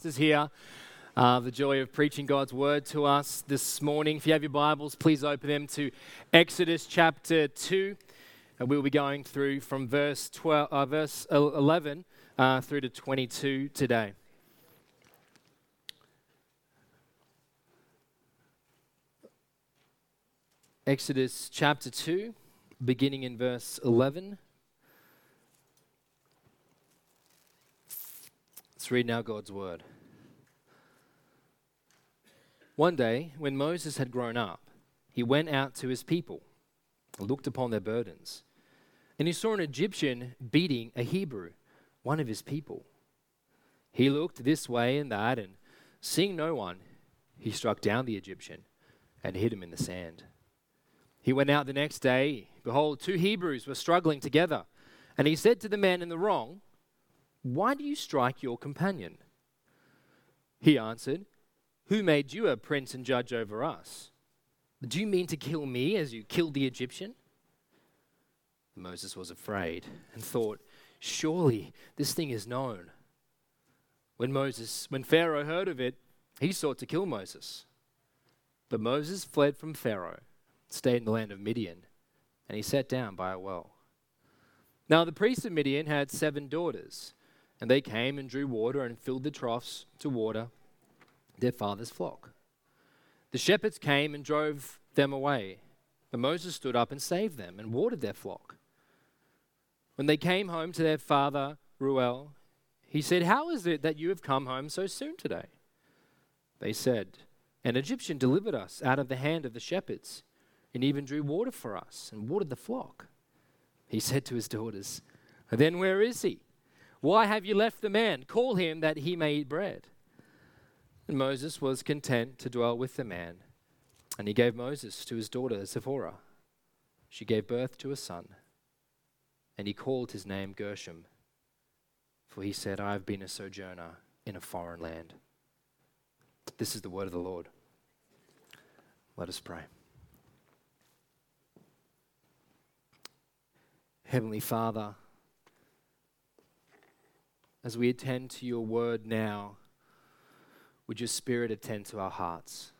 Is here. The joy of preaching God's word to us this morning. If you have your Bibles, please open them to Exodus chapter 2. And we'll be going through from verse 11 through to 22 today. Exodus chapter 2, beginning in verse 11. Let's read now God's word. One day, when Moses had grown up, he went out to his people and looked upon their burdens. And he saw an Egyptian beating a Hebrew, one of his people. He looked this way and that, and seeing no one, he struck down the Egyptian and hid him in the sand. He went out the next day. Behold, two Hebrews were struggling together. And he said to the man in the wrong, "Why do you strike your companion?" He answered, "Who made you a prince and judge over us? Do you mean to kill me as you killed the Egyptian?" Moses was afraid and thought, "Surely this thing is known." When Pharaoh heard of it, he sought to kill Moses. But Moses fled from Pharaoh, stayed in the land of Midian, and he sat down by a well. Now the priest of Midian had 7 daughters, and they came and drew water and filled the troughs to water their father's flock. The shepherds came and drove them away, but Moses stood up and saved them and watered their flock. When they came home to their father Reuel, he said, "How is it that you have come home so soon today?" They said, "An Egyptian delivered us out of the hand of the shepherds, and even drew water for us and watered the flock." He said to his daughters, "Then where is he? Why have you left the man? Call him that he may eat bread." And Moses was content to dwell with the man. And he gave Moses to his daughter Zipporah. She gave birth to a son. And he called his name Gershom. For he said, "I have been a sojourner in a foreign land." This is the word of the Lord. Let us pray. Heavenly Father, as we attend to your word now, would your Spirit attend to our hearts?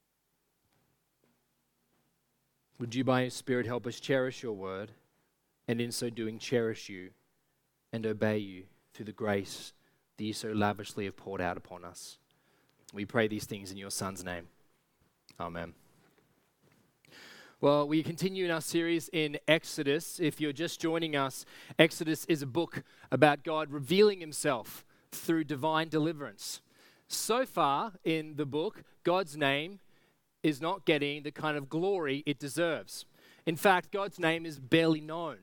Would you by your Spirit help us cherish your word, and in so doing cherish you and obey you through the grace that you so lavishly have poured out upon us? We pray these things in your Son's name. Amen. Well, we continue in our series in Exodus. If you're just joining us, Exodus is a book about God revealing himself through divine deliverance. So far in the book, God's name is not getting the kind of glory it deserves. In fact, God's name is barely known.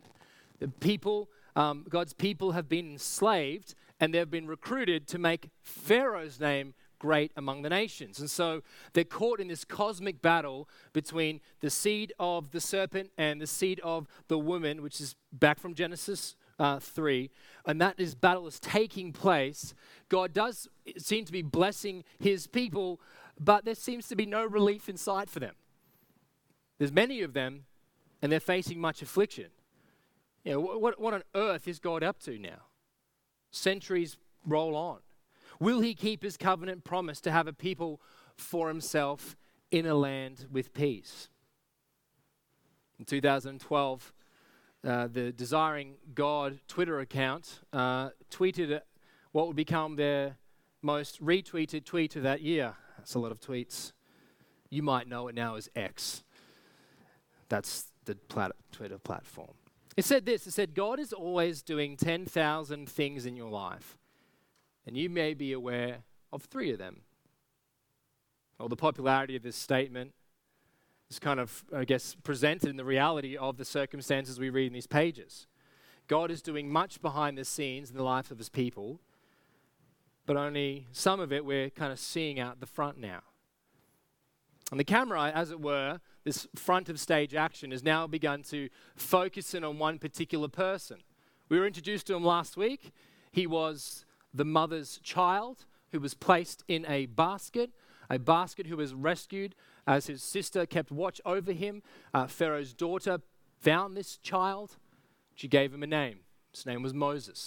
God's people have been enslaved, and they've been recruited to make Pharaoh's name great among the nations. And so they're caught in this cosmic battle between the seed of the serpent and the seed of the woman, which is back from Genesis 3. And that battle is taking place. God does seem to be blessing his people, but there seems to be no relief in sight for them. There's many of them, and they're facing much affliction. You know, what on earth is God up to now? Centuries roll on. Will he keep his covenant promise to have a people for himself in a land with peace? In 2012, the Desiring God Twitter account tweeted what would become their most retweeted tweet of that year. That's a lot of tweets. You might know it now as X. That's the Twitter platform. It said this, it said, "God is always doing 10,000 things in your life. And you may be aware of 3 of them." Well, the popularity of this statement is kind of, I guess, presented in the reality of the circumstances we read in these pages. God is doing much behind the scenes in the life of his people, but only some of it we're kind of seeing out the front now. And the camera, as it were, this front of stage action has now begun to focus in on one particular person. We were introduced to him last week. He was the mother's child who was placed in a basket who was rescued as his sister kept watch over him. Pharaoh's daughter found this child. She gave him a name. His name was Moses.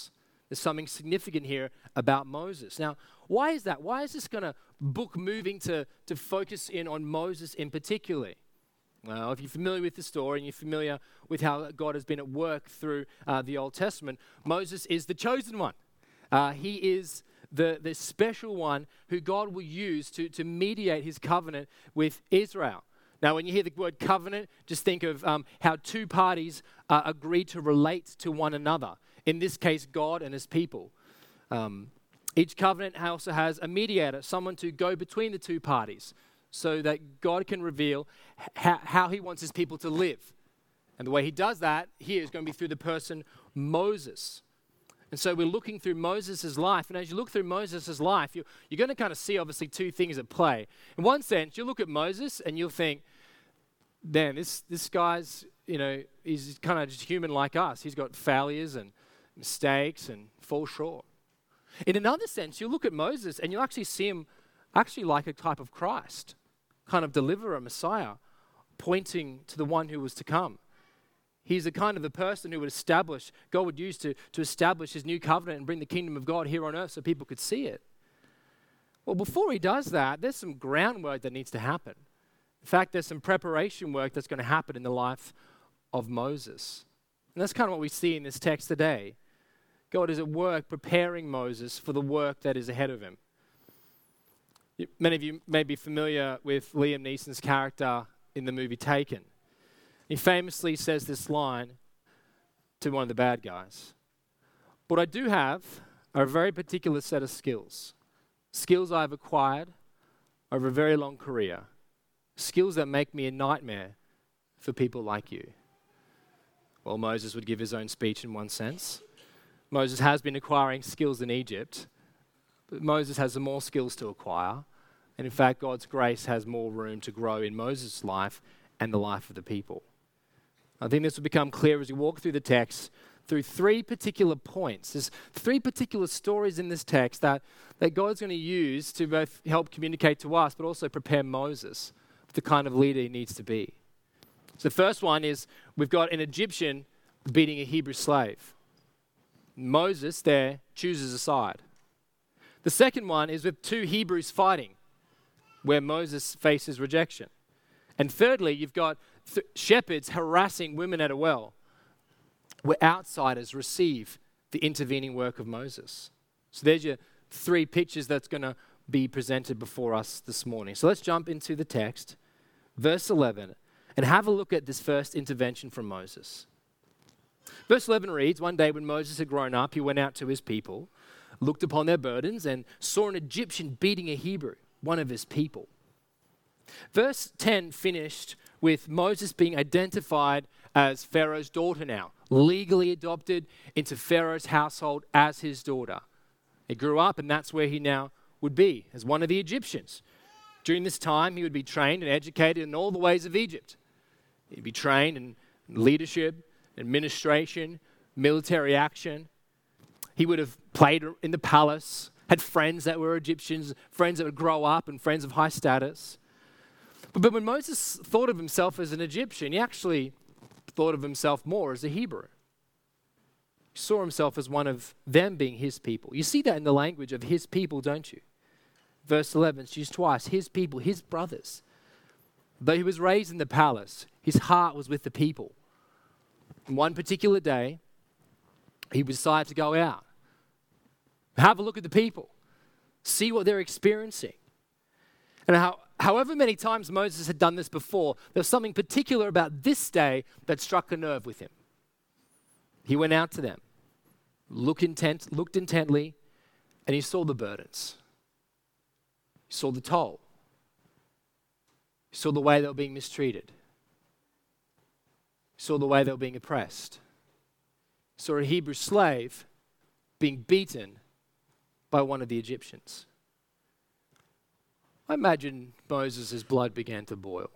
There's something significant here about Moses. Now, why is that? Why is this book moving to focus in on Moses in particular? Well, if you're familiar with the story and you're familiar with how God has been at work through the Old Testament, Moses is the chosen one. He is the special one who God will use to mediate his covenant with Israel. Now, when you hear the word covenant, just think of how two parties agree to relate to one another. In this case, God and his people. Each covenant also has a mediator, someone to go between the two parties, so that God can reveal how he wants his people to live. And the way he does that here is going to be through the person Moses. And so we're looking through Moses' life. And as you look through Moses' life, you're going to kind of see obviously two things at play. In one sense, you'll look at Moses and you'll think, man, this guy's, he's kind of just human like us. He's got failures and mistakes and fall short. In another sense, you'll look at Moses and you'll actually see him actually like a type of Christ, kind of deliverer, Messiah, pointing to the one who was to come. He's the kind of the person who God would use to establish his new covenant and bring the kingdom of God here on earth so people could see it. Well, before he does that, there's some groundwork that needs to happen. In fact, there's some preparation work that's going to happen in the life of Moses. And that's kind of what we see in this text today. God is at work preparing Moses for the work that is ahead of him. Many of you may be familiar with Liam Neeson's character in the movie Taken. He famously says this line to one of the bad guys. What I do have are a very particular set of skills. Skills I've acquired over a very long career. Skills that make me a nightmare for people like you. Well, Moses would give his own speech in one sense. Moses has been acquiring skills in Egypt, but Moses has some more skills to acquire. And in fact, God's grace has more room to grow in Moses' life and the life of the people. I think this will become clear as we walk through the text through three particular points. There's three particular stories in this text that God's going to use to both help communicate to us, but also prepare Moses for the kind of leader he needs to be. So the first one is we've got an Egyptian beating a Hebrew slave. Moses there chooses a side. The second one is with two Hebrews fighting, where Moses faces rejection. And thirdly, you've got shepherds harassing women at a well, where outsiders receive the intervening work of Moses. So there's your three pictures that's going to be presented before us this morning. So let's jump into the text, verse 11, and have a look at this first intervention from Moses. Verse 11 reads, one day when Moses had grown up, he went out to his people, looked upon their burdens, and saw an Egyptian beating a Hebrew, one of his people. Verse 10 finished with Moses being identified as Pharaoh's daughter now, legally adopted into Pharaoh's household as his daughter. He grew up, and that's where he now would be, as one of the Egyptians. During this time, he would be trained and educated in all the ways of Egypt. He'd be trained in leadership, administration, military action. He would have played in the palace, had friends that were Egyptians, friends that would grow up, and friends of high status. But when Moses thought of himself as an Egyptian, he actually thought of himself more as a Hebrew. He saw himself as one of them being his people. You see that in the language of his people, don't you? Verse 11, it's used twice, his people, his brothers. Though he was raised in the palace, his heart was with the people. And one particular day, he decided to go out, have a look at the people, see what they're experiencing. And however many times Moses had done this before, there was something particular about this day that struck a nerve with him. He went out to them, looked intently, and he saw the burdens. He saw the toll. He saw the way they were being mistreated. He saw the way they were being oppressed. He saw a Hebrew slave being beaten by one of the Egyptians. I imagine Moses' blood began to boil.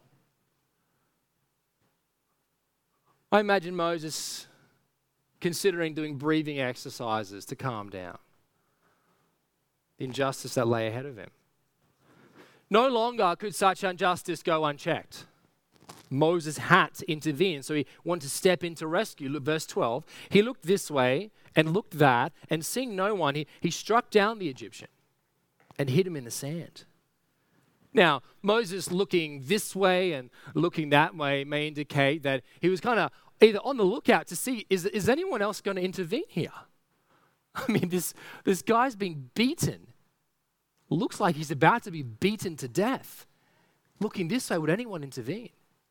I imagine Moses considering doing breathing exercises to calm down the injustice that lay ahead of him. No longer could such injustice go unchecked. Moses had to intervene. So he wanted to step in to rescue. Look, verse 12, he looked this way and looked that, and seeing no one, he struck down the Egyptian and hid him in the sand. Now, Moses looking this way and looking that way may indicate that he was kind of either on the lookout to see, is anyone else going to intervene here? I mean, this guy's being beaten. Looks like he's about to be beaten to death. Looking this way, would anyone intervene?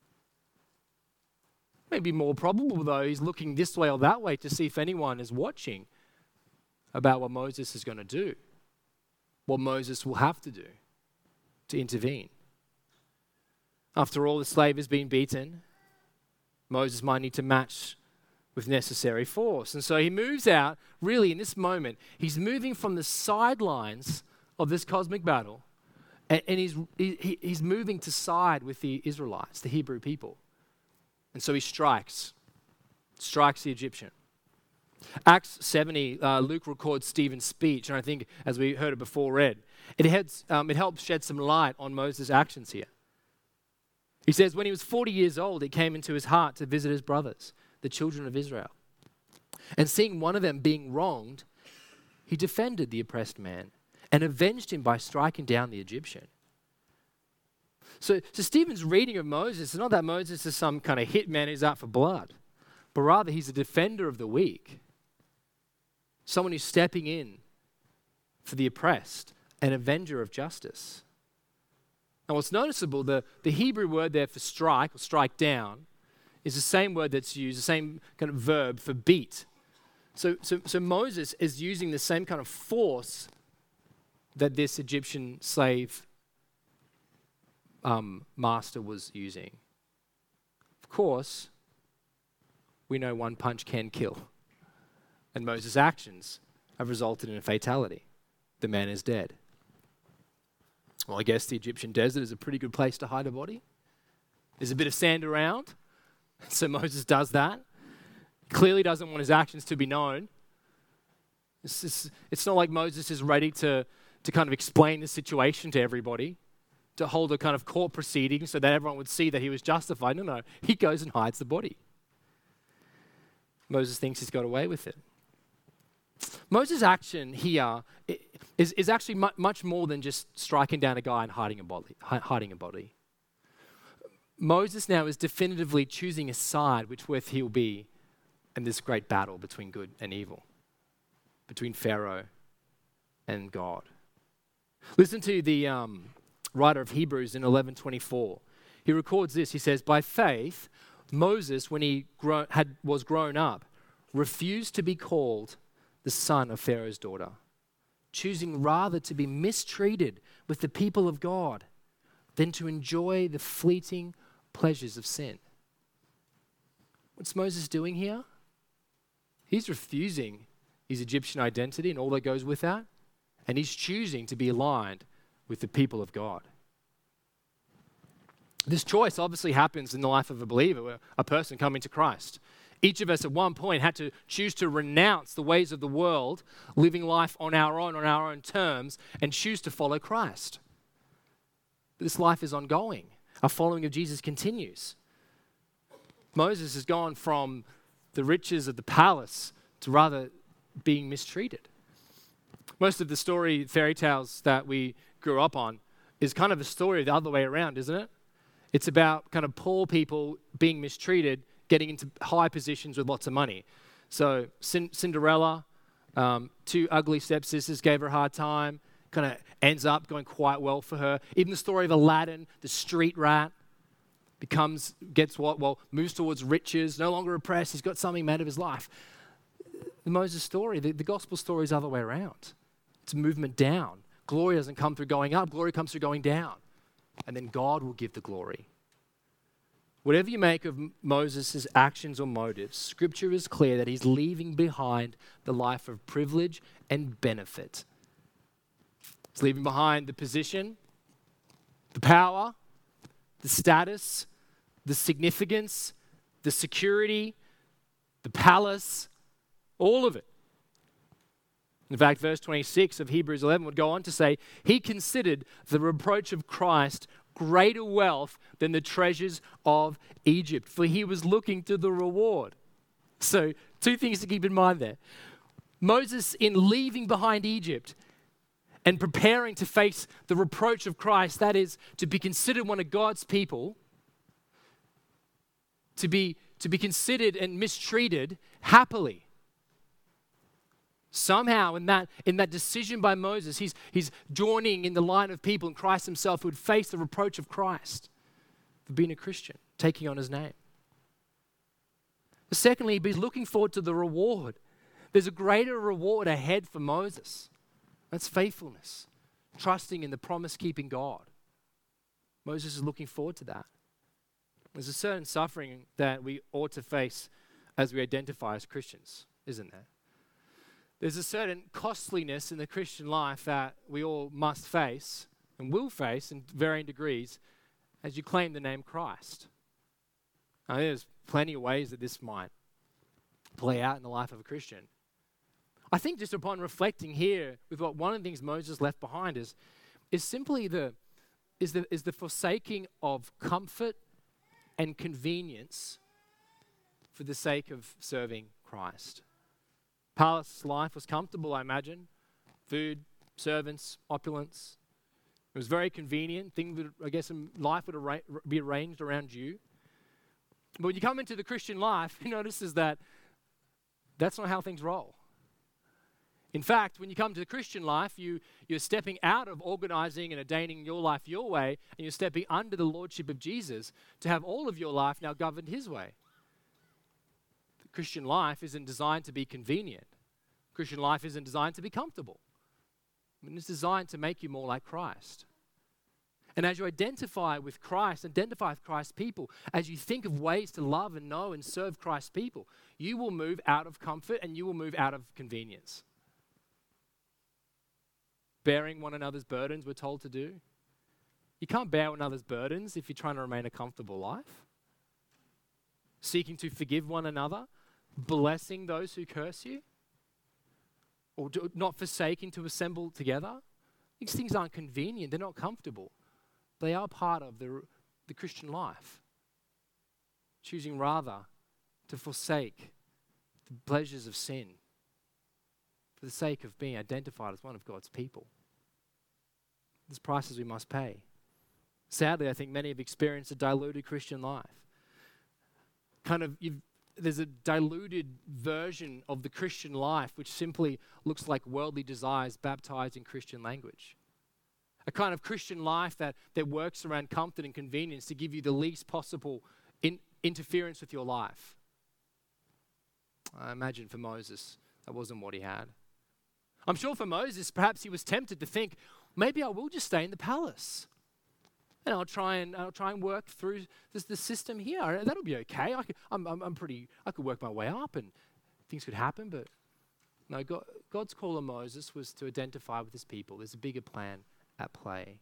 Maybe more probable, though, he's looking this way or that way to see if anyone is watching about what Moses is going to do, what Moses will have to do to intervene. After all, the slave has been beaten. Moses might need to match with necessary force. And so he moves out, really in this moment, he's moving from the sidelines of this cosmic battle, and he's moving to side with the Israelites, the Hebrew people. And so he strikes the Egyptian. Acts 70, Luke records Stephen's speech, and I think, as we heard it before read, it helps shed some light on Moses' actions here. He says, when he was 40 years old, it came into his heart to visit his brothers, the children of Israel. And seeing one of them being wronged, he defended the oppressed man and avenged him by striking down the Egyptian. So Stephen's reading of Moses is not that Moses is some kind of hitman who's out for blood, but rather he's a defender of the weak, someone who's stepping in for the oppressed, an avenger of justice. Now what's noticeable, the Hebrew word there for strike or strike down is the same word that's used, the same kind of verb for beat. So Moses is using the same kind of force that this Egyptian slave master was using. Of course, we know one punch can kill. And Moses' actions have resulted in a fatality. The man is dead. Well, I guess the Egyptian desert is a pretty good place to hide a body. There's a bit of sand around, so Moses does that. Clearly doesn't want his actions to be known. It's not like Moses is ready to kind of explain the situation to everybody, to hold a kind of court proceeding so that everyone would see that he was justified. No, he goes and hides the body. Moses thinks he's got away with it. Moses' action here is actually much more than just striking down a guy and hiding a body. Moses now is definitively choosing a side which with he'll be in this great battle between good and evil, between Pharaoh and God. Listen to the writer of Hebrews in 11:24. He records this. He says, by faith, Moses, when he was grown up, refused to be called the son of Pharaoh's daughter, choosing rather to be mistreated with the people of God than to enjoy the fleeting pleasures of sin. What's Moses doing here? He's refusing his Egyptian identity and all that goes with that, and he's choosing to be aligned with the people of God. This choice obviously happens in the life of a believer, a person coming to Christ. Each of us at one point had to choose to renounce the ways of the world, living life on our own terms, and choose to follow Christ. But this life is ongoing. Our following of Jesus continues. Moses has gone from the riches of the palace to rather being mistreated. Most of the fairy tales that we grew up on is kind of a story the other way around, isn't it? It's about kind of poor people being mistreated, getting into high positions with lots of money. So Cinderella, two ugly stepsisters gave her a hard time, kind of ends up going quite well for her. Even the story of Aladdin, the street rat, moves towards riches, no longer oppressed, he's got something made of his life. The Moses story, the gospel story is the other way around. It's a movement down. Glory doesn't come through going up, glory comes through going down. And then God will give the glory. Whatever you make of Moses' actions or motives, Scripture is clear that he's leaving behind the life of privilege and benefit. He's leaving behind the position, the power, the status, the significance, the security, the palace, all of it. In fact, verse 26 of Hebrews 11 would go on to say, he considered the reproach of Christ greater wealth than the treasures of Egypt, for he was looking to the reward. So, two things to keep in mind there. Moses, in leaving behind Egypt and preparing to face the reproach of Christ, that is, to be considered one of God's people, to be considered and mistreated happily. Somehow in that decision by Moses, he's joining in the line of people in Christ himself who would face the reproach of Christ for being a Christian, taking on his name. But secondly, he's looking forward to the reward. There's a greater reward ahead for Moses. That's faithfulness, trusting in the promise-keeping God. Moses is looking forward to that. There's a certain suffering that we ought to face as we identify as Christians, isn't there? There's a certain costliness in the Christian life that we all must face and will face in varying degrees as you claim the name Christ. Now, there's plenty of ways that this might play out in the life of a Christian. I think just upon reflecting here with what one of the things Moses left behind is simply the forsaking of comfort and convenience for the sake of serving Christ. Palace life was comfortable, I imagine. Food, servants, opulence. It was very convenient. Life would be arranged around you. But when you come into the Christian life, you notice is that that's not how things roll. In fact, when you come to the Christian life, you're stepping out of organizing and ordaining your life your way, and you're stepping under the lordship of Jesus to have all of your life now governed his way. Christian life isn't designed to be convenient. Christian life isn't designed to be comfortable. It's designed to make you more like Christ. And as you identify with Christ, identify with Christ's people, as you think of ways to love and know and serve Christ's people, you will move out of comfort and you will move out of convenience. Bearing one another's burdens, we're told to do. You can't bear one another's burdens if you're trying to remain a comfortable life. Seeking to forgive one another, blessing those who curse you, or not forsaking to assemble together. These things aren't convenient, they're not comfortable. They are part of the Christian life. Choosing rather to forsake the pleasures of sin for the sake of being identified as one of God's people. There's prices we must pay. Sadly, I think many have experienced a diluted Christian life. There's a diluted version of the Christian life which simply looks like worldly desires baptized in Christian language. A kind of Christian life that works around comfort and convenience to give you the least possible interference with your life. I imagine for Moses, that wasn't what he had. I'm sure for Moses, perhaps he was tempted to think, maybe I will just stay in the palace. And I'll try and work through the system here. That'll be okay. I could work my way up and things could happen. But no, God's call on Moses was to identify with his people. There's a bigger plan at play.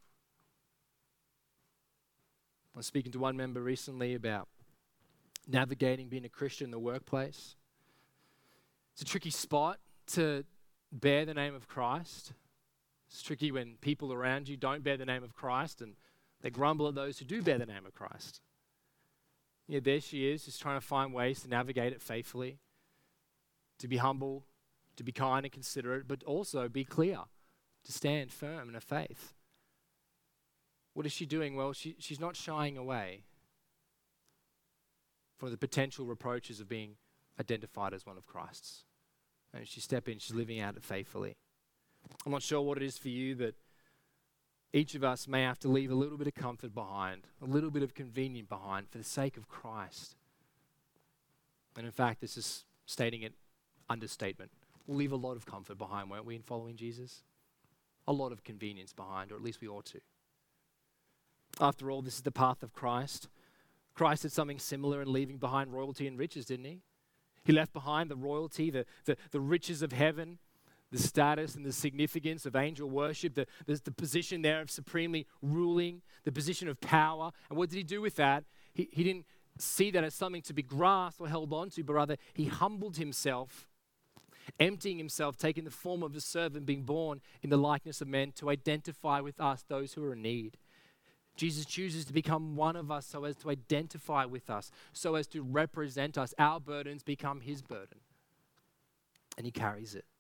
I was speaking to one member recently about navigating being a Christian in the workplace. It's a tricky spot to bear the name of Christ. It's tricky when people around you don't bear the name of Christ and they grumble at those who do bear the name of Christ. Yeah, there she is, just trying to find ways to navigate it faithfully, to be humble, to be kind and considerate, but also be clear, to stand firm in her faith. What is she doing? Well, she's not shying away from the potential reproaches of being identified as one of Christ's. And she's living out it faithfully. I'm not sure what it is for you that each of us may have to leave a little bit of comfort behind, a little bit of convenience behind for the sake of Christ. And in fact, this is stating it understatement. We'll leave a lot of comfort behind, won't we, in following Jesus? A lot of convenience behind, or at least we ought to. After all, this is the path of Christ. Christ did something similar in leaving behind royalty and riches, didn't he? He left behind the royalty, the riches of heaven, the status and the significance of angel worship, the position there of supremely ruling, the position of power. And what did he do with that? He didn't see that as something to be grasped or held on to, but rather he humbled himself, emptying himself, taking the form of a servant, being born in the likeness of men to identify with us, those who are in need, Jesus chooses to become one of us so as to identify with us, so as to represent us. Our burdens become his burden. And he carries it.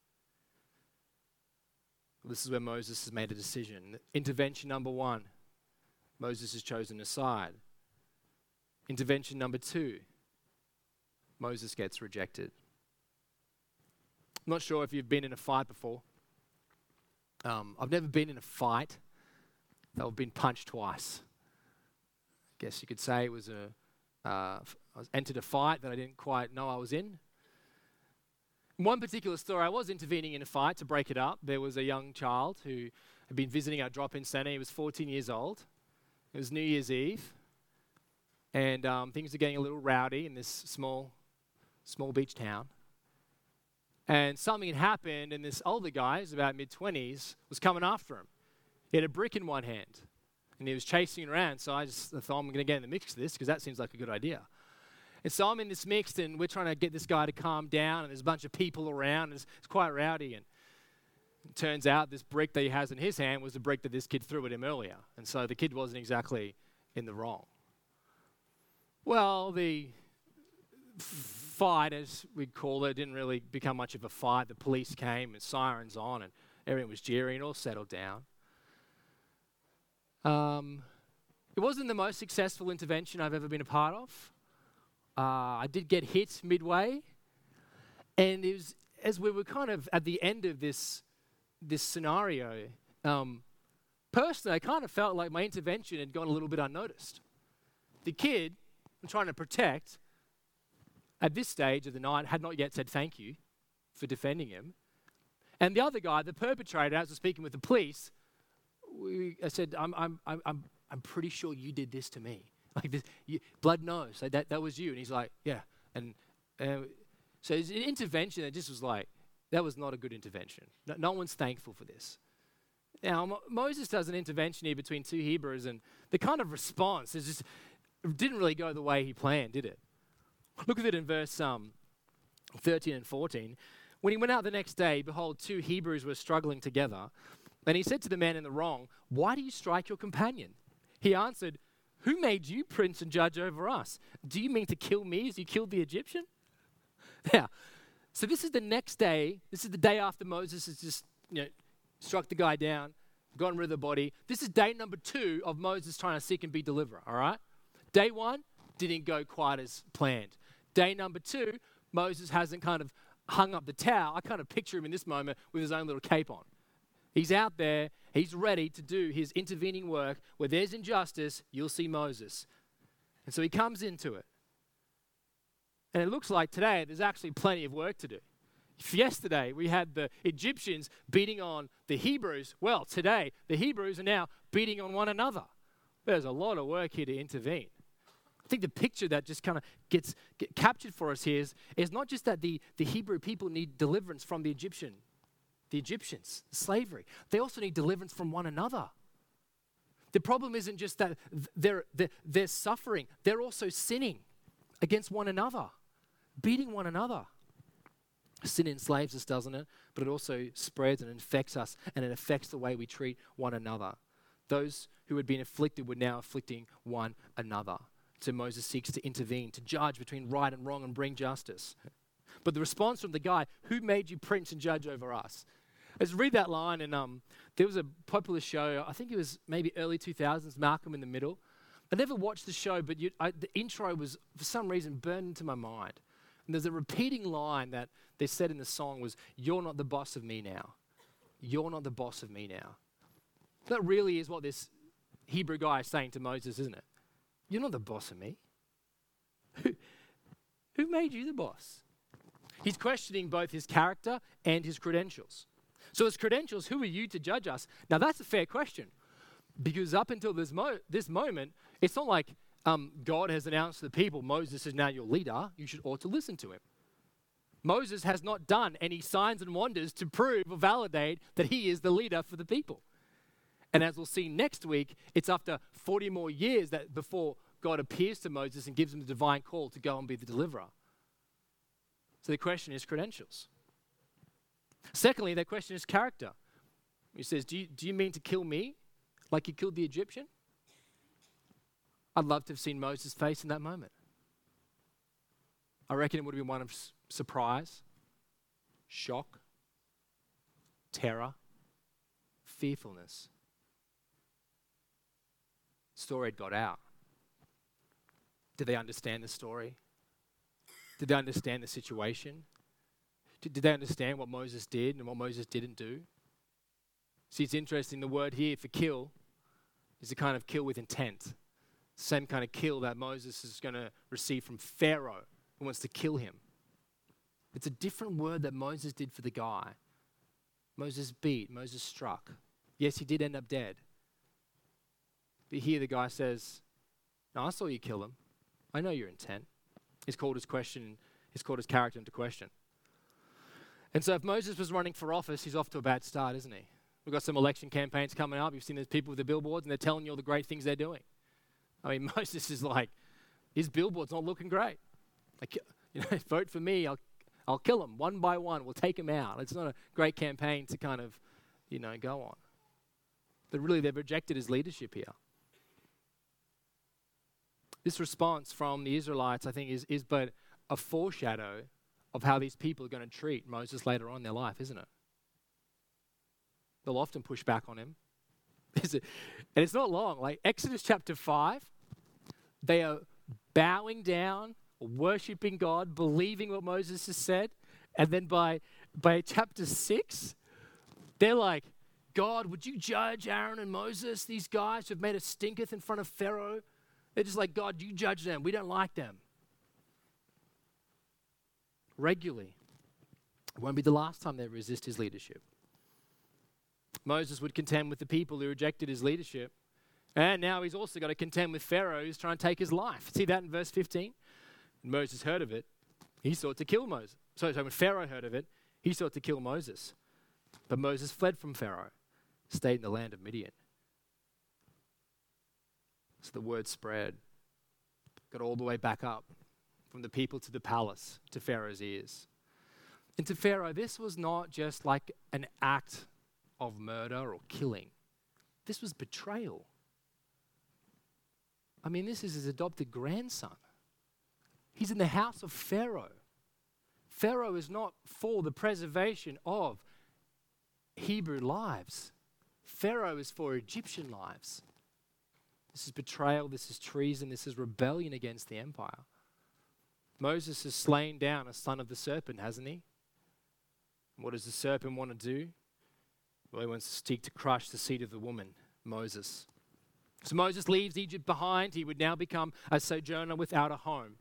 This is where Moses has made a decision. Intervention number 1, Moses is chosen aside. Intervention number 2, Moses gets rejected. I'm not sure if you've been in a fight before. I've never been in a fight that I've been punched twice. I guess you could say it was I entered a fight that I didn't quite know I was in. One particular story, I was intervening in a fight to break it up. There was a young child who had been visiting our drop-in centre. He was 14 years old. It was New Year's Eve. And things were getting a little rowdy in this small beach town. And something had happened, and this older guy, who's about mid-20s, was coming after him. He had a brick in one hand, and he was chasing around. So I thought, I'm going to get in the mix of this, because that seems like a good idea. And so I'm in this mix, and we're trying to get this guy to calm down, and there's a bunch of people around, and it's quite rowdy. And it turns out this brick that he has in his hand was the brick that this kid threw at him earlier. And so the kid wasn't exactly in the wrong. Well, the fight, as we'd call it, didn't really become much of a fight. The police came and sirens on and everyone was jeering. It all settled down. It wasn't the most successful intervention I've ever been a part of. I did get hit midway, and it was, as we were kind of at the end of this scenario, personally, I kind of felt like my intervention had gone a little bit unnoticed. The kid I'm trying to protect, at this stage of the night, had not yet said thank you for defending him. And the other guy, the perpetrator, as I was speaking with the police, I said, I'm pretty sure you did this to me. Like this, blood knows that was you. And he's like, yeah. And so it's an intervention that just was like, that was not a good intervention. No one's thankful for this. Now, Moses does an intervention here between two Hebrews, and the kind of response is just, it didn't really go the way he planned, did it? Look at it in verse 13 and 14. When he went out the next day, behold, two Hebrews were struggling together. And he said to the man in the wrong, why do you strike your companion? He answered, who made you prince and judge over us? Do you mean to kill me as you killed the Egyptian? Now, so this is the next day. This is the day after Moses has just, struck the guy down, gotten rid of the body. This is day number 2 of Moses trying to seek and be deliverer, all right? Day 1 didn't go quite as planned. Day number 2, Moses hasn't kind of hung up the towel. I kind of picture him in this moment with his own little cape on. He's out there. He's ready to do his intervening work. Where there's injustice, you'll see Moses. And so he comes into it. And it looks like today there's actually plenty of work to do. If yesterday we had the Egyptians beating on the Hebrews, well, today the Hebrews are now beating on one another. There's a lot of work here to intervene. I think the picture that just kind of gets captured for us here is not just that the Hebrew people need deliverance from the Egyptians, slavery. They also need deliverance from one another. The problem isn't just that they're suffering. They're also sinning against one another, beating one another. Sin enslaves us, doesn't it? But it also spreads and infects us, and it affects the way we treat one another. Those who had been afflicted were now afflicting one another. So Moses seeks to intervene, to judge between right and wrong and bring justice. But the response from the guy, who made you prince and judge over us? Let's read that line, and there was a popular show, I think it was maybe early 2000s, Malcolm in the Middle. I never watched the show, but the intro was, for some reason, burned into my mind. And there's a repeating line that they said in the song was, you're not the boss of me now. You're not the boss of me now. That really is what this Hebrew guy is saying to Moses, isn't it? You're not the boss of me. Who made you the boss? He's questioning both his character and his credentials. So his credentials, who are you to judge us? Now that's a fair question, because up until this moment, it's not like God has announced to the people, Moses is now your leader, you ought to listen to him. Moses has not done any signs and wonders to prove or validate that he is the leader for the people. And as we'll see next week, it's after 40 more years that before God appears to Moses and gives him the divine call to go and be the deliverer. So the question is credentials. Secondly, the question is character. He says, do you mean to kill me like you killed the Egyptian? I'd love to have seen Moses' face in that moment. I reckon it would have been one of surprise, shock, terror, fearfulness. Story had got out. Did they understand the story? Did they understand the situation? Did they understand what Moses did and what Moses didn't do? See, it's interesting, the word here for kill is a kind of kill with intent. Same kind of kill that Moses is going to receive from Pharaoh who wants to kill him. It's a different word that Moses did for the guy. Moses beat, Moses struck. Yes, he did end up dead. But here the guy says, no, I saw you kill him. I know your intent. He's called his character into question. And so if Moses was running for office, he's off to a bad start, isn't he? We've got some election campaigns coming up. You've seen those people with the billboards and they're telling you all the great things they're doing. I mean, Moses is like, his billboard's not looking great. Like, vote for me, I'll kill them one by one. We'll take them out. It's not a great campaign to kind of, go on. But really, they've rejected his leadership here. This response from the Israelites, I think, is but a foreshadow of how these people are going to treat Moses later on in their life, isn't it? They'll often push back on him. And it's not long. Like Exodus chapter 5, they are bowing down, worshiping God, believing what Moses has said. And then by chapter 6, they're like, God, would you judge Aaron and Moses, these guys who have made a stinketh in front of Pharaoh? They're just like, God, you judge them. We don't like them. Regularly. It won't be the last time they resist his leadership. Moses would contend with the people who rejected his leadership. And now he's also got to contend with Pharaoh who's trying to take his life. See that in verse 15? When Moses heard of it, he sought to kill Moses. So when Pharaoh heard of it, he sought to kill Moses. But Moses fled from Pharaoh, stayed in the land of Midian. So the word spread, got all the way back up from the people to the palace, to Pharaoh's ears. And to Pharaoh, this was not just like an act of murder or killing. This was betrayal. I mean, this is his adopted grandson. He's in the house of Pharaoh. Pharaoh is not for the preservation of Hebrew lives. Pharaoh is for Egyptian lives. This is betrayal, this is treason, this is rebellion against the empire. Moses has slain down a son of the serpent, hasn't he? And what does the serpent want to do? Well, he wants to seek to crush the seed of the woman, Moses. So Moses leaves Egypt behind. He would now become a sojourner without a home.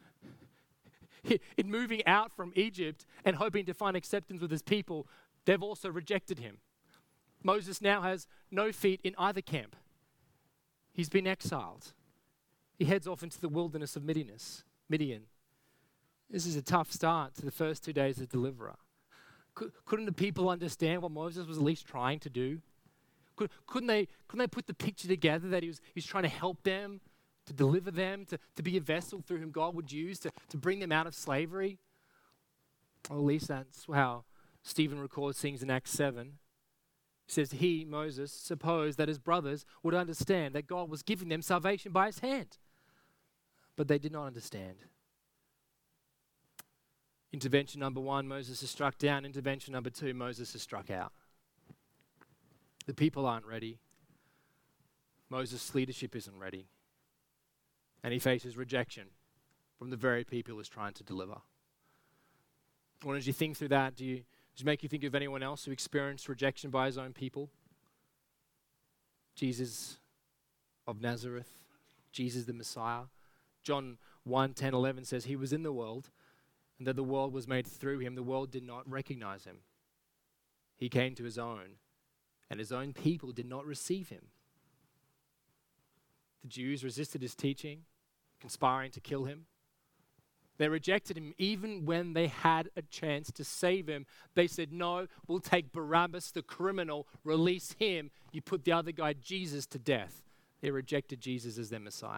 In moving out from Egypt and hoping to find acceptance with his people, they've also rejected him. Moses now has no feet in either camp. He's been exiled. He heads off into the wilderness of Midian. This is a tough start to the first 2 days of deliverer. Couldn't the people understand what Moses was at least trying to do? Couldn't they put the picture together that he was trying to help them, to deliver them, to be a vessel through whom God would use to bring them out of slavery? Or at least that's how Stephen records things in Acts 7. He says he, Moses, supposed that his brothers would understand that God was giving them salvation by his hand. But they did not understand. Intervention number 1, Moses is struck down. Intervention number 2, Moses is struck out. The people aren't ready. Moses' leadership isn't ready. And he faces rejection from the very people he's trying to deliver. Well, as you think through that, does it make you think of anyone else who experienced rejection by his own people? Jesus of Nazareth, Jesus the Messiah. John 1:10-11 says he was in the world, and that the world was made through him. The world did not recognize him. He came to his own, and his own people did not receive him. The Jews resisted his teaching, conspiring to kill him. They rejected him even when they had a chance to save him. They said, no, we'll take Barabbas, the criminal, release him. You put the other guy, Jesus, to death. They rejected Jesus as their Messiah.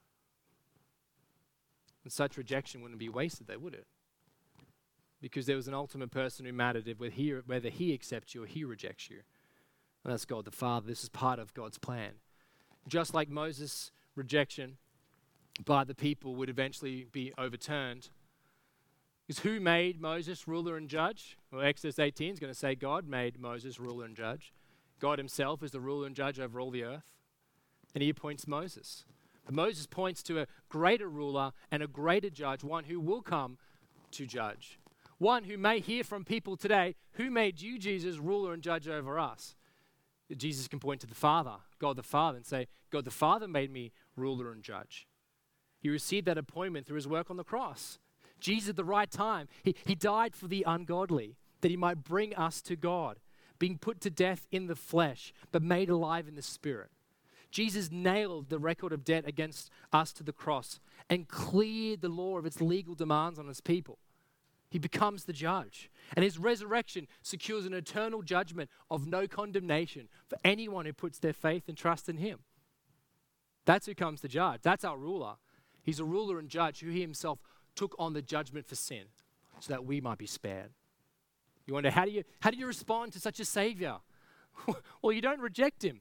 And such rejection wouldn't be wasted, though, would it? Because there was an ultimate person who mattered whether he accepts you or he rejects you. And that's God the Father. This is part of God's plan. Just like Moses rejection by the people would eventually be overturned. Because who made Moses ruler and judge? Well, Exodus 18 is going to say God made Moses ruler and judge. God himself is the ruler and judge over all the earth. And he appoints Moses. But Moses points to a greater ruler and a greater judge, one who will come to judge. One who may hear from people today, who made you, Jesus, ruler and judge over us? Jesus can point to the Father, God the Father, and say, God the Father made me ruler and judge. He received that appointment through his work on the cross. Jesus at the right time, he died for the ungodly, that he might bring us to God, being put to death in the flesh, but made alive in the spirit. Jesus nailed the record of debt against us to the cross and cleared the law of its legal demands on his people. He becomes the judge. And his resurrection secures an eternal judgment of no condemnation for anyone who puts their faith and trust in him. That's who comes to judge. That's our ruler. He's a ruler and judge who he himself took on the judgment for sin so that we might be spared. You wonder, how do you respond to such a savior? Well, you don't reject him.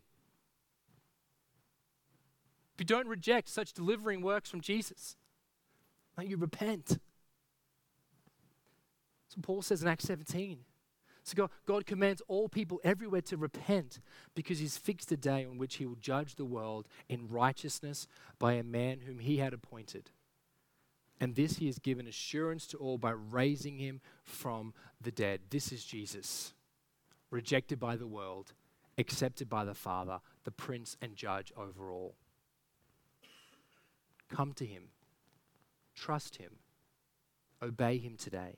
If you don't reject such delivering works from Jesus, you repent. So Paul says in Acts 17. So God commands all people everywhere to repent because he's fixed a day on which he will judge the world in righteousness by a man whom he had appointed. And this he has given assurance to all by raising him from the dead. This is Jesus, rejected by the world, accepted by the Father, the Prince and Judge over all. Come to him, trust him, obey him today.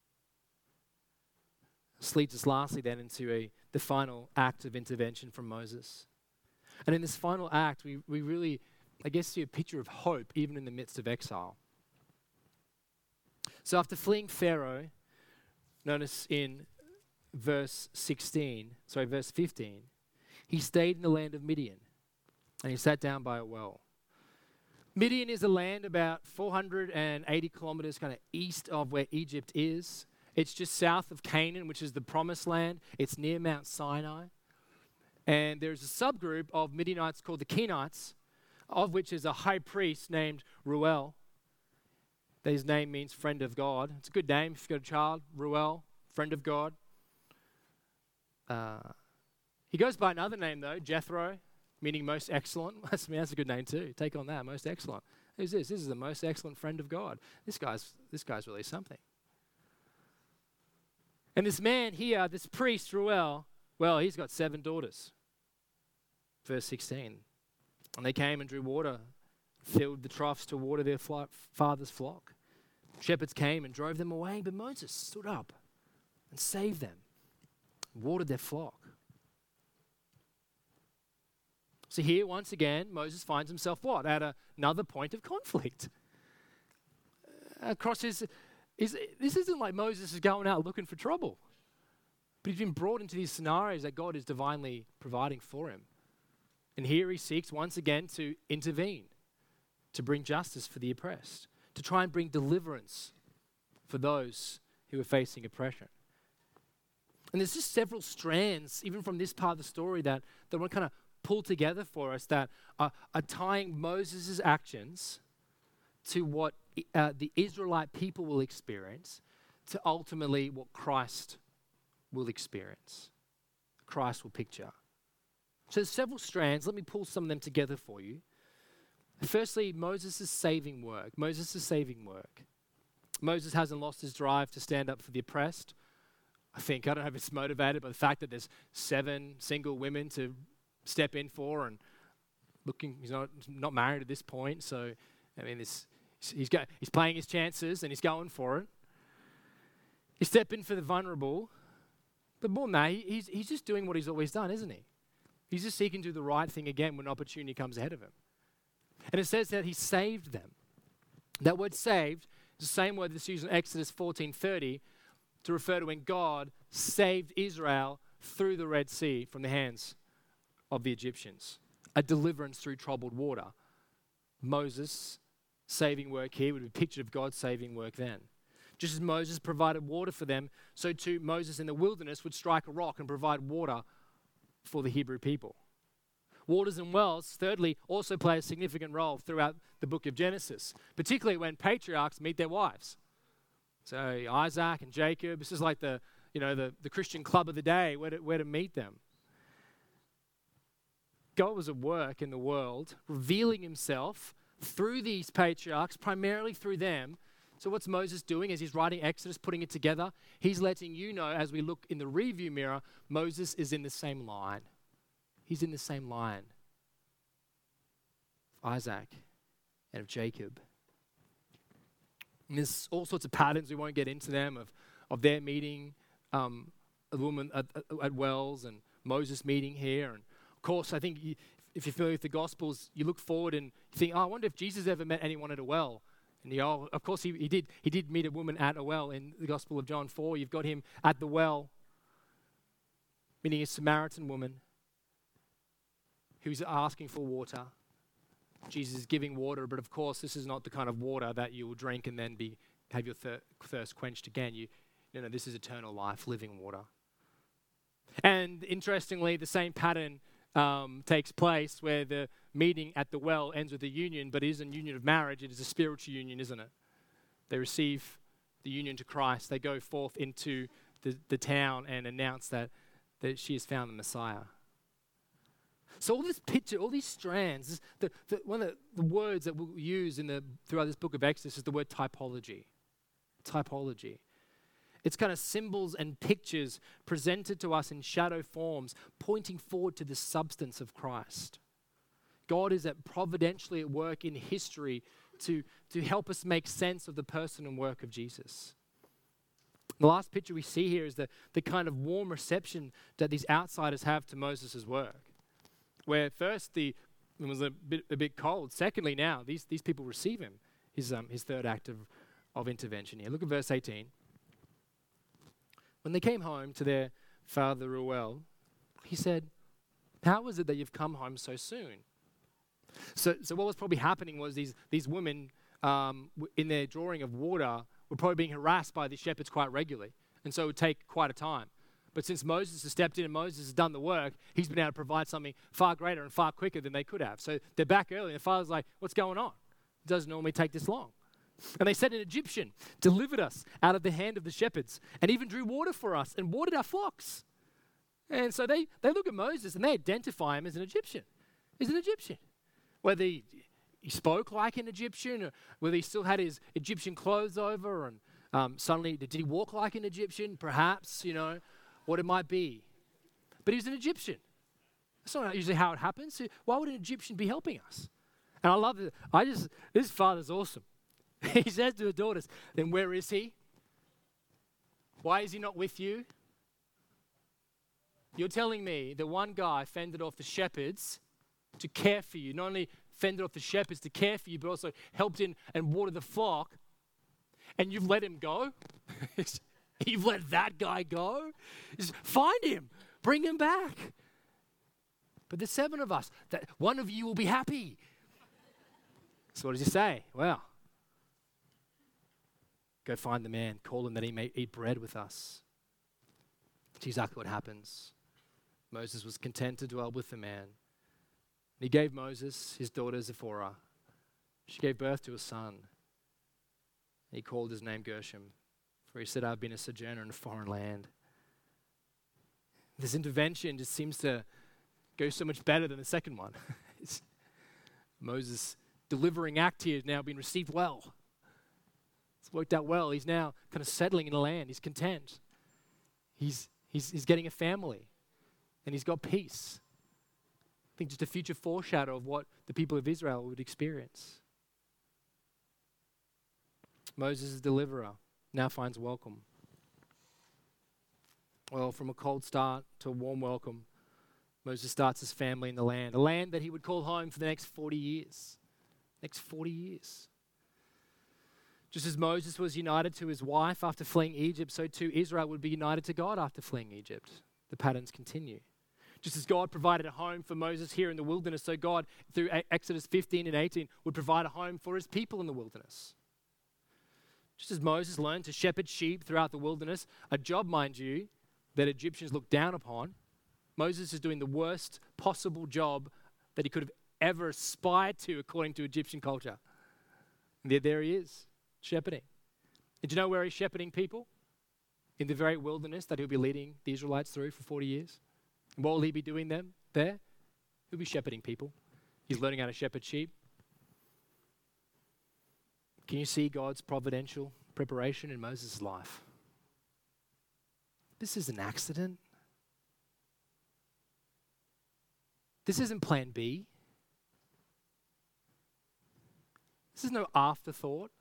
This leads us lastly then into the final act of intervention from Moses. And in this final act, we really, I guess, see a picture of hope even in the midst of exile. So after fleeing Pharaoh, notice in verse 15, he stayed in the land of Midian and he sat down by a well. Midian is a land about 480 kilometers kind of east of where Egypt is. It's just south of Canaan, which is the promised land. It's near Mount Sinai. And there's a subgroup of Midianites called the Kenites, of which is a high priest named Reuel. His name means friend of God. It's a good name if you've got a child. Reuel, friend of God. He goes by another name though, Jethro, meaning most excellent. That's a good name too. Take on that, most excellent. Who's this? This is the most excellent friend of God. This guy's really something. And this man here, this priest, Reuel, well, he's got 7 daughters. Verse 16. And they came and drew water, filled the troughs to water their father's flock. Shepherds came and drove them away, but Moses stood up and saved them, watered their flock. So here, once again, Moses finds himself what? At another point of conflict. Across this isn't like Moses is going out looking for trouble. But he's been brought into these scenarios that God is divinely providing for him. And here he seeks once again to intervene, to bring justice for the oppressed, to try and bring deliverance for those who are facing oppression. And there's just several strands, even from this part of the story, that I want to kind of pull together for us that are tying Moses' actions to what the Israelite people will experience, to ultimately what Christ will experience. Christ will picture. So there's several strands. Let me pull some of them together for you. Firstly, Moses' saving work. Moses hasn't lost his drive to stand up for the oppressed. I don't know if it's motivated by the fact that there's 7 single women to step in for, and he's not married at this point, so he's playing his chances and he's going for it. He's stepping for the vulnerable, but more than that, he's just doing what he's always done, isn't he? He's just seeking to do the right thing again when opportunity comes ahead of him. And it says that he saved them. That word saved is the same word that's used in Exodus 14:30 to refer to when God saved Israel through the Red Sea from the hands of the Egyptians. A deliverance through troubled water. Moses' saving work here would be a picture of God's saving work then. Just as Moses provided water for them, so too Moses in the wilderness would strike a rock and provide water for the Hebrew people. Waters and wells, thirdly, also play a significant role throughout the book of Genesis, particularly when patriarchs meet their wives. So Isaac and Jacob, this is like the Christian club of the day, where to meet them. God was at work in the world, revealing himself through these patriarchs, primarily through them. So what's Moses doing as he's writing Exodus, putting it together? He's letting you know, as we look in the review mirror, Moses is in the same line. He's in the same line of Isaac and of Jacob. And there's all sorts of patterns, we won't get into them, of their meeting a woman at wells and Moses meeting here. And of course, I think if you're familiar with the Gospels, you look forward and you think, I wonder if Jesus ever met anyone at a well. And of course, he did. He did meet a woman at a well in the Gospel of John 4. You've got him at the well, meeting a Samaritan woman who's asking for water. Jesus is giving water, but of course, this is not the kind of water that you will drink and then have your thirst quenched again. This is eternal life, living water. And interestingly, the same pattern takes place where the meeting at the well ends with a union, but it isn't a union of marriage, it is a spiritual union, isn't it? They receive the union to Christ. They go forth into the town and announce that she has found the Messiah. So all this picture, all these strands, one of the words that we'll use throughout this book of Exodus is the word typology. Typology. It's kind of symbols and pictures presented to us in shadow forms, pointing forward to the substance of Christ. God is providentially at work in history to help us make sense of the person and work of Jesus. The last picture we see here is the kind of warm reception that these outsiders have to Moses' work. Where first it was a bit cold. Secondly, now these people receive him. His third act of intervention here. Look at verse 18. When they came home to their father Reuel, he said, "How is it that you've come home so soon?" So what was probably happening was these women in their drawing of water were probably being harassed by the shepherds quite regularly, and so it would take quite a time. But since Moses has stepped in and Moses has done the work, he's been able to provide something far greater and far quicker than they could have. So they're back early, and the father's like, "What's going on? It doesn't normally take this long." And they said, "An Egyptian delivered us out of the hand of the shepherds and even drew water for us and watered our flocks." And so they look at Moses and they identify him as an Egyptian. He's an Egyptian. Whether he spoke like an Egyptian, or whether he still had his Egyptian clothes over, and suddenly, did he walk like an Egyptian? Perhaps, what it might be. But he was an Egyptian. That's not usually how it happens. So why would an Egyptian be helping us? And I love it. This father's awesome. He says to the daughters, "Then where is he? Why is he not with you?" You're telling me that one guy fended off the shepherds to care for you, not only fended off the shepherds to care for you, but also helped in and watered the flock, and you've let him go? You've let that guy go? Just find him, bring him back. But there's 7 of us, that one of you will be happy. So what does he say? Well, go find the man, call him that he may eat bread with us. It's exactly what happens. Moses was content to dwell with the man. He gave Moses his daughter Zipporah. She gave birth to a son. He called his name Gershom, for he said, "I've been a sojourner in a foreign land." This intervention just seems to go so much better than the second one. Moses' delivering act here has now been received well. It's worked out well. He's now kind of settling in the land. He's content. He's getting a family, and he's got peace. I think just a future foreshadow of what the people of Israel would experience. Moses' deliverer now finds welcome. Well, from a cold start to a warm welcome, Moses starts his family in the land, a land that he would call home for the next 40 years. Next 40 years. Just as Moses was united to his wife after fleeing Egypt, so too Israel would be united to God after fleeing Egypt. The patterns continue. Just as God provided a home for Moses here in the wilderness, so God, through Exodus 15 and 18, would provide a home for his people in the wilderness. Just as Moses learned to shepherd sheep throughout the wilderness, a job, mind you, that Egyptians looked down upon, Moses is doing the worst possible job that he could have ever aspired to according to Egyptian culture. And there he is, shepherding. Did you know where he's shepherding people? In the very wilderness that he'll be leading the Israelites through for 40 years. And what will he be doing there? He'll be shepherding people. He's learning how to shepherd sheep. Can you see God's providential preparation in Moses' life? This is an accident. This isn't plan B. This is no afterthought.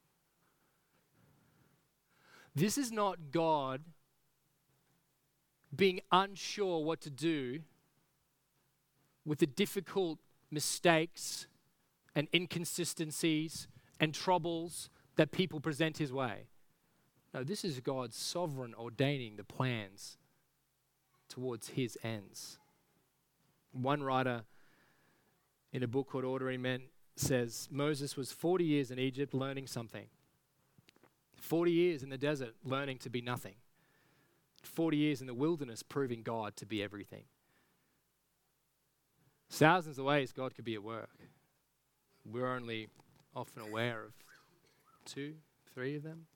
This is not God being unsure what to do with the difficult mistakes and inconsistencies and troubles that people present his way. No, this is God's sovereign ordaining the plans towards his ends. One writer in a book called Ordinary Men says Moses was 40 years in Egypt learning something. 40 years in the desert learning to be nothing. 40 years in the wilderness proving God to be everything. Thousands of ways God could be at work. We're only often aware of 2, 3 of them.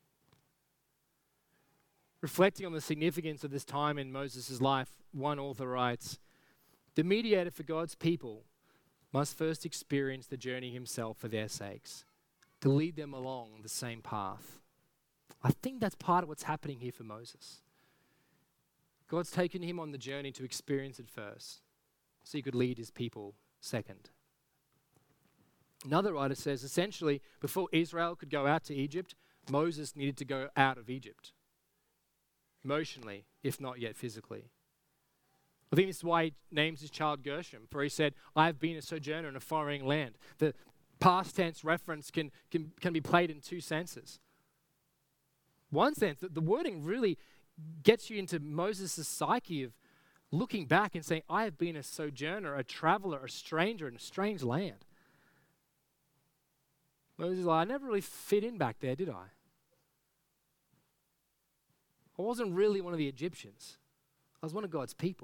Reflecting on the significance of this time in Moses' life, one author writes, "The mediator for God's people must first experience the journey himself for their sakes, to lead them along the same path." I think that's part of what's happening here for Moses. God's taken him on the journey to experience it first, so he could lead his people second. Another writer says, essentially, before Israel could go out to Egypt, Moses needed to go out of Egypt. Emotionally, if not yet physically. I think this is why he names his child Gershom, for he said, "I have been a sojourner in a foreign land." The past tense reference can be played in 2 senses. One sense, that the wording really gets you into Moses' psyche of looking back and saying, I have been a sojourner, a traveler, a stranger in a strange land. Moses is like, I never really fit in back there, did I? I wasn't really one of the Egyptians. I was one of God's people.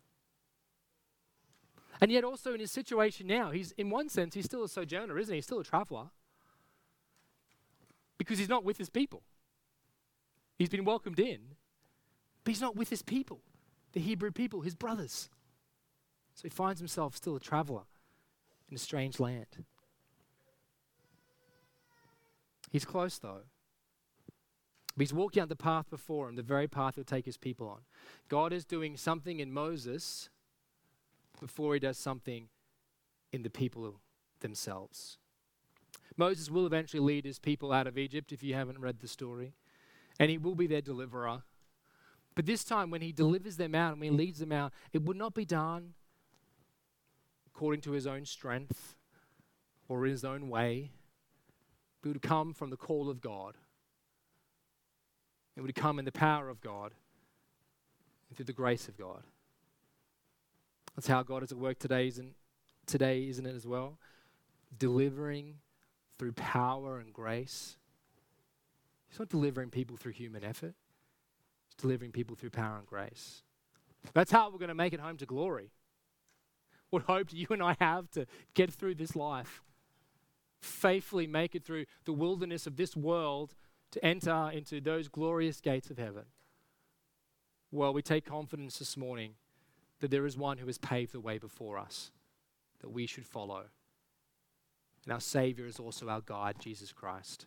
And yet also in his situation now, in one sense, he's still a sojourner, isn't he? He's still a traveler. Because he's not with his people. He's been welcomed in, but he's not with his people, the Hebrew people, his brothers. So he finds himself still a traveler in a strange land. He's close though. But he's walking out the path before him, the very path he'll take his people on. God is doing something in Moses before he does something in the people themselves. Moses will eventually lead his people out of Egypt, if you haven't read the story. And he will be their deliverer. But this time when he delivers them out and when he leads them out, it would not be done according to his own strength or in his own way. It would come from the call of God. It would come in the power of God and through the grace of God. That's how God is at work today, isn't it as well? Delivering through power and grace. He's not delivering people through human effort. He's delivering people through power and grace. That's how we're going to make it home to glory. What hope do you and I have to get through this life? Faithfully make it through the wilderness of this world to enter into those glorious gates of heaven. Well, we take confidence this morning that there is one who has paved the way before us, that we should follow. And our Savior is also our guide, Jesus Christ.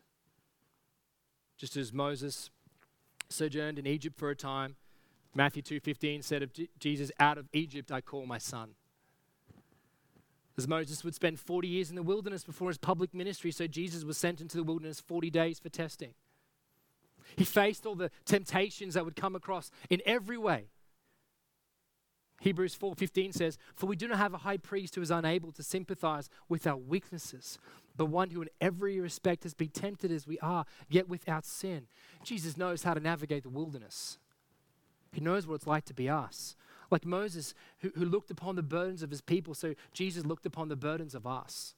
Just as Moses sojourned in Egypt for a time, Matthew 2:15 said of Jesus, out of Egypt I call my son. As Moses would spend 40 years in the wilderness before his public ministry, so Jesus was sent into the wilderness 40 days for testing. He faced all the temptations that would come across in every way. Hebrews 4:15 says, "For we do not have a high priest who is unable to sympathize with our weaknesses, but one who in every respect has been tempted as we are, yet without sin." Jesus knows how to navigate the wilderness. He knows what it's like to be us. Like Moses, who looked upon the burdens of his people, so Jesus looked upon the burdens of us.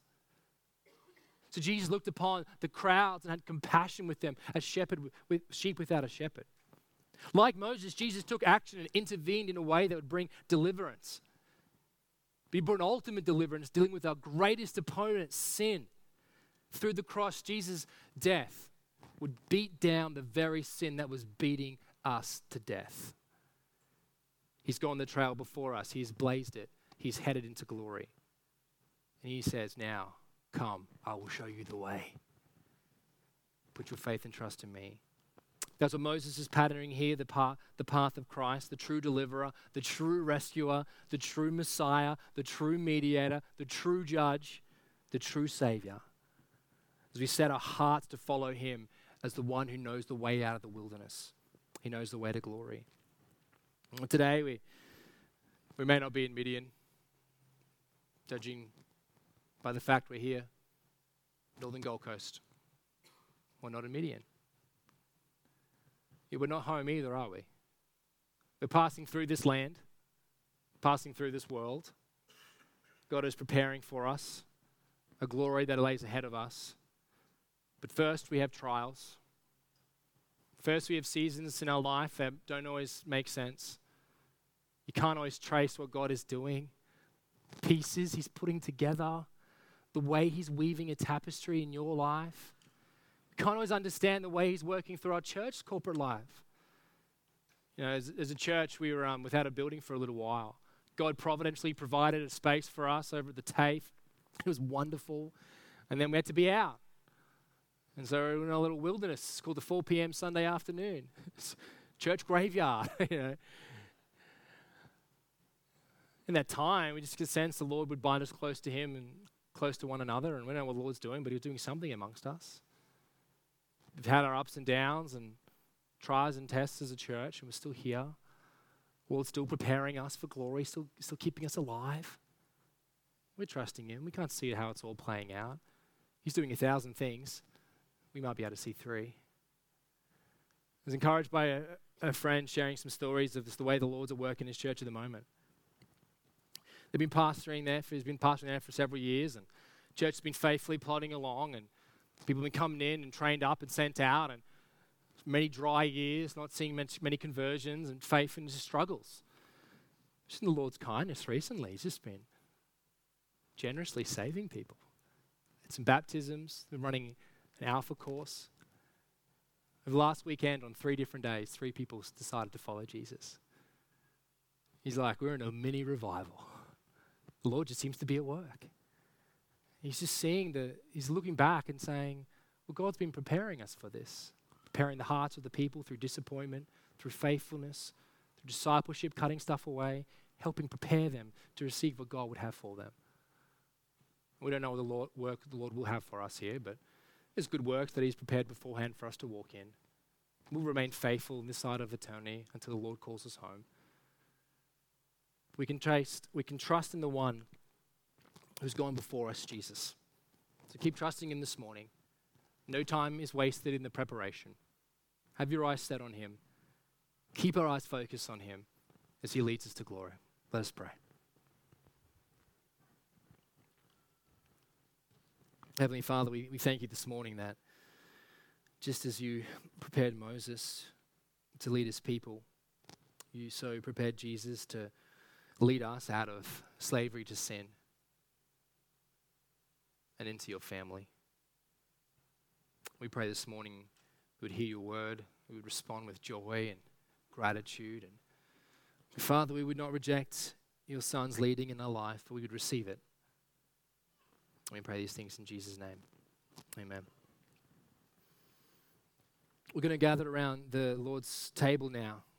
So Jesus looked upon the crowds and had compassion with them as shepherd with sheep without a shepherd. Like Moses, Jesus took action and intervened in a way that would bring deliverance. But he brought an ultimate deliverance, dealing with our greatest opponent, sin. Through the cross, Jesus' death would beat down the very sin that was beating us to death. He's gone the trail before us. He's blazed it. He's headed into glory. And he says, now, come, I will show you the way. Put your faith and trust in me. That's what Moses is patterning here, the path of Christ, the true deliverer, the true rescuer, the true Messiah, the true mediator, the true judge, the true Savior. As we set our hearts to follow him as the one who knows the way out of the wilderness. He knows the way to glory. And today, we may not be in Midian, judging by the fact we're here, Northern Gold Coast. We're not in Midian. Yeah, we're not home either, are we? We're passing through this land, passing through this world. God is preparing for us a glory that lays ahead of us. But first, we have trials. First, we have seasons in our life that don't always make sense. You can't always trace what God is doing. Pieces he's putting together, the way he's weaving a tapestry in your life. You can't always understand the way he's working through our church corporate life. You know, as a church, we were without a building for a little while. God providentially provided a space for us over at the TAFE. It was wonderful. And then we had to be out. And so we're in a little wilderness. It's called the 4 p.m. Sunday afternoon. It's church graveyard, you know. In that time, we just could sense the Lord would bind us close to him and close to one another. And we don't know what the Lord's doing, but he was doing something amongst us. We've had our ups and downs and trials and tests as a church, and we're still here. The Lord's still preparing us for glory, still keeping us alive. We're trusting him. We can't see how it's all playing out. He's doing 1,000 things. We might be able to see 3. I was encouraged by a friend sharing some stories of just the way the Lord's at work in his church at the moment. They've been pastoring there. He's been pastoring there for several years, and church has been faithfully plodding along, and people have been coming in and trained up and sent out, and many dry years, not seeing many conversions, and faith and just struggles. Just in the Lord's kindness recently, he's just been generously saving people. Had some baptisms, been running an Alpha course. Over the last weekend, on 3 different days, 3 people decided to follow Jesus. He's like, we're in a mini revival. The Lord just seems to be at work. He's just he's looking back and saying, well, God's been preparing us for this. Preparing the hearts of the people through disappointment, through faithfulness, through discipleship, cutting stuff away, helping prepare them to receive what God would have for them. We don't know what work the Lord will have for us here, but there's good works that he's prepared beforehand for us to walk in. We'll remain faithful in this side of eternity until the Lord calls us home. We can trust in the one who's gone before us, Jesus. So keep trusting him this morning. No time is wasted in the preparation. Have your eyes set on him. Keep our eyes focused on him as he leads us to glory. Let us pray. Heavenly Father, we thank you this morning that just as you prepared Moses to lead his people, you so prepared Jesus to lead us out of slavery to sin and into your family. We pray this morning we would hear your word, we would respond with joy and gratitude. And Father, we would not reject your Son's leading in our life, but we would receive it. We pray these things in Jesus' name. Amen. We're going to gather around the Lord's table now.